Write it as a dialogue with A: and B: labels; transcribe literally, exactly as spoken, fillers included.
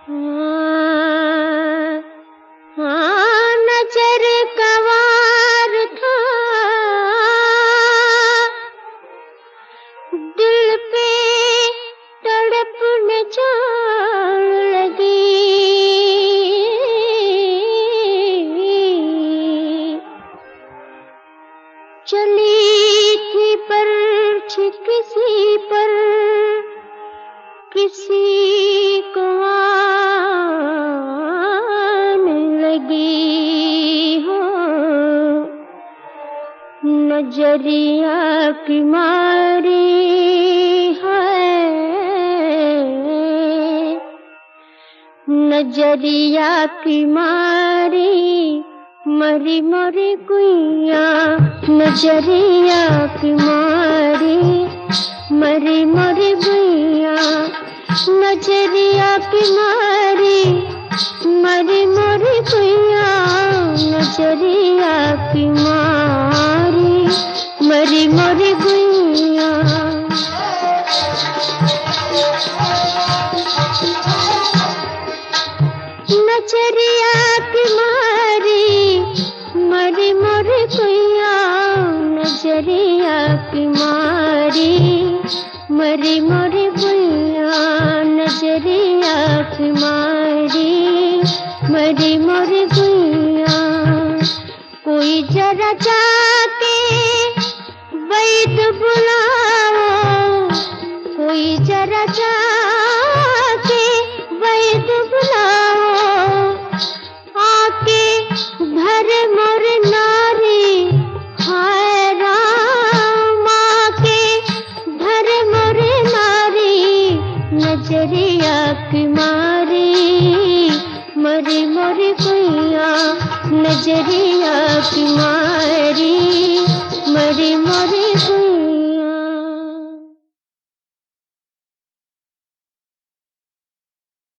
A: हाँ, हाँ, नजर का वार था, दिल पे तड़पने जान लगी। चली थी परछी किसी पर, किसी को आने लगी हो। नजरिया की मारी है, नजरिया की मारी मरी मरी गुइया। नजरिया की मारी मरी मरी गुइया। नजरिया की मारी मरी मरी गुइया। नजरिया की मारी मरी मरी गुइया। नजरिया की मारी मरी मरी गुइया। नजरिया की मारी मरी मरी गुइया। नजरिया की मारी मरी मरी गुइया। कोई जरा जाके वैद बुलाओ, कोई जरा जाके वैद बुलाओ। आके भर मोर नारी, हाय राम आके भर मोर नारी। नजरिया की मारी मरी मरी गुइया। नजरिया